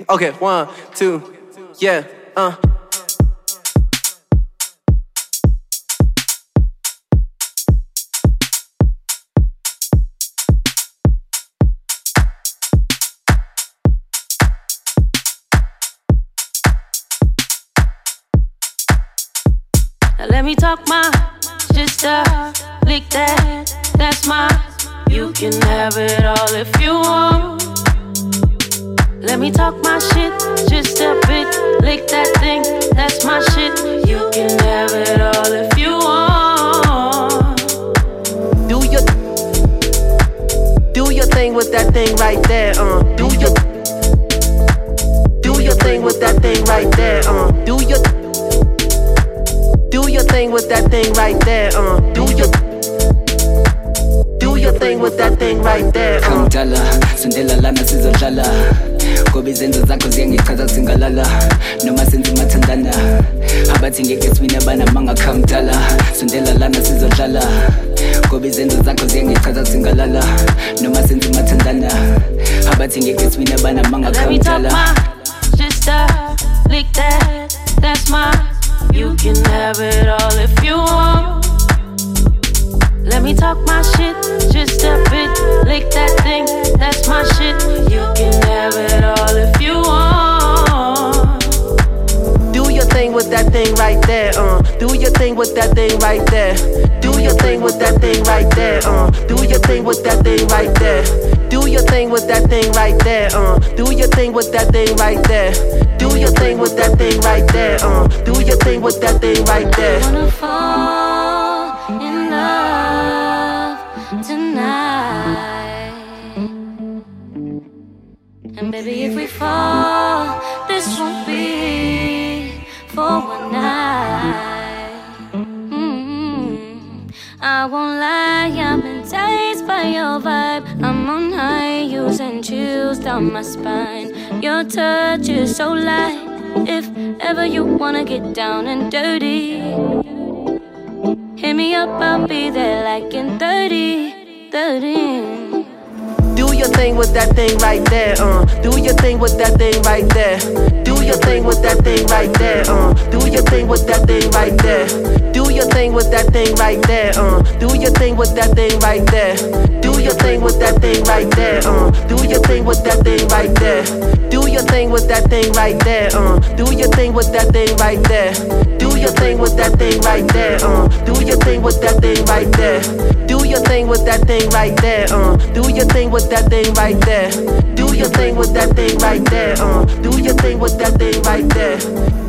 Okay, 1, 2, yeah, Now let me talk my sister, lick that, that's mine. You can have it all if you want. Let me talk my shit, just a bit, lick that thing, that's my shit. You can have it all if you want. Do your thing with that thing right there, Do your thing with that thing right there, Do your thing with that thing right there, Do your thing with that thing right there, Kamdala, sondela lana sizodlala. Ngoba izenzo zakho ziyangichaza singalala. Noma senze mathandana. Abathi ngeke swina banamanga kamdala. Sondela lana sizodlala. Ngoba izenzo zakho ziyangichaza singalala. Noma senze mathandana. Abathi ngeke swina banamanga kamdala. Let me talk my sister, lick that, that's mine. You can have it all if you want. Let me talk my shit, just a bit, lick that thing, that's my shit. You can have it all if you want. Do your thing with that thing right there, Do your thing with that thing right there. Do your thing with that thing right there, Do your thing with that thing right there. Do your thing with that thing right there, Do your thing with that thing right there. Do your thing with that thing right there, Do your thing with that thing right there. I wanna fall in love tonight. And baby, if we fall, this won't be for one night. I won't lie, I've been enticed by your vibe. I'm on high, using chills down my spine. Your touch is so light. If ever you wanna get down and dirty, hit me up, I'll be there like in 30. Do your thing with that thing right there, Do your thing with that thing right there. Do your thing with that thing right there, Do your thing with that thing right there. Do your thing with that thing right there, Do your thing with that thing right there. Do your thing with that thing right there, Do your thing with that thing right there. Do your thing with that thing right there, Do your thing with that thing right there. Do your thing with that thing right there, Do your thing with that thing right there. Do your thing with that thing right there, Do your thing with that thing right there. Do your thing with that thing right there, Do your thing with that thing right there.